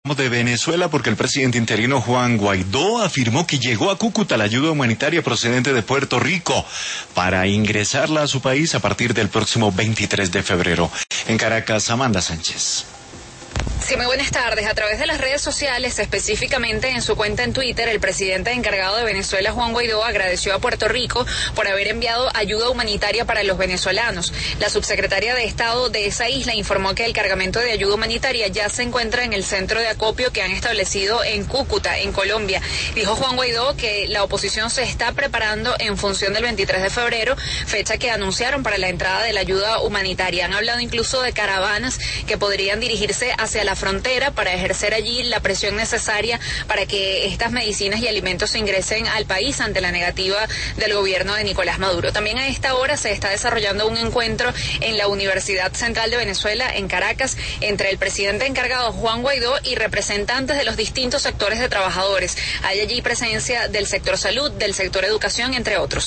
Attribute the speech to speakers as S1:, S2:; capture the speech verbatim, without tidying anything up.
S1: De Venezuela, porque el presidente interino Juan Guaidó afirmó que llegó a Cúcuta la ayuda humanitaria procedente de Puerto Rico para ingresarla a su país a partir del próximo veintitrés de febrero. En Caracas, Amanda Sánchez.
S2: Sí, muy buenas tardes. A través de las redes sociales, específicamente en su cuenta en Twitter, el presidente encargado de Venezuela, Juan Guaidó, agradeció a Puerto Rico por haber enviado ayuda humanitaria para los venezolanos. La subsecretaria de Estado de esa isla informó que el cargamento de ayuda humanitaria ya se encuentra en el centro de acopio que han establecido en Cúcuta, en Colombia. Dijo Juan Guaidó que la oposición se está preparando en función del veintitrés de febrero, fecha que anunciaron para la entrada de la ayuda humanitaria. Han hablado incluso de caravanas que podrían dirigirse hacia la frontera para ejercer allí la presión necesaria para que estas medicinas y alimentos ingresen al país ante la negativa del gobierno de Nicolás Maduro. También a esta hora se está desarrollando un encuentro en la Universidad Central de Venezuela, en Caracas, entre el presidente encargado Juan Guaidó y representantes de los distintos sectores de trabajadores. Hay allí presencia del sector salud, del sector educación, entre otros.